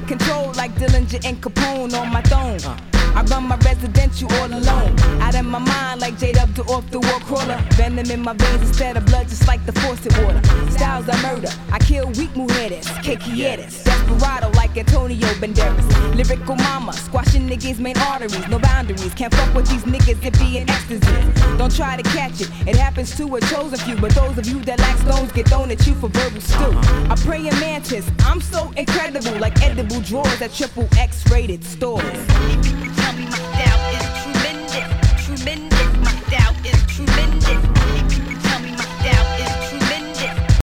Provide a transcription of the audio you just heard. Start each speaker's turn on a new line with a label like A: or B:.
A: control like Dillinger and Capone on my throne. I run my residential all alone. Out of my mind like J-Dub to off the war crawler. Venom in my veins instead of blood, just like the faucet water. Styles I murder, I kill weak mujeres, quequieres. Desperado like Antonio Banderas. Lyrical mama, squashing niggas' main arteries. No boundaries, can't fuck with these niggas, it be in ecstasy. Don't try to catch it, it happens to a chosen few. But those of you that lack stones get thrown at you for verbal stew. I pray in mantis, I'm so incredible. Like edible drawers at triple X rated stores. Tell me my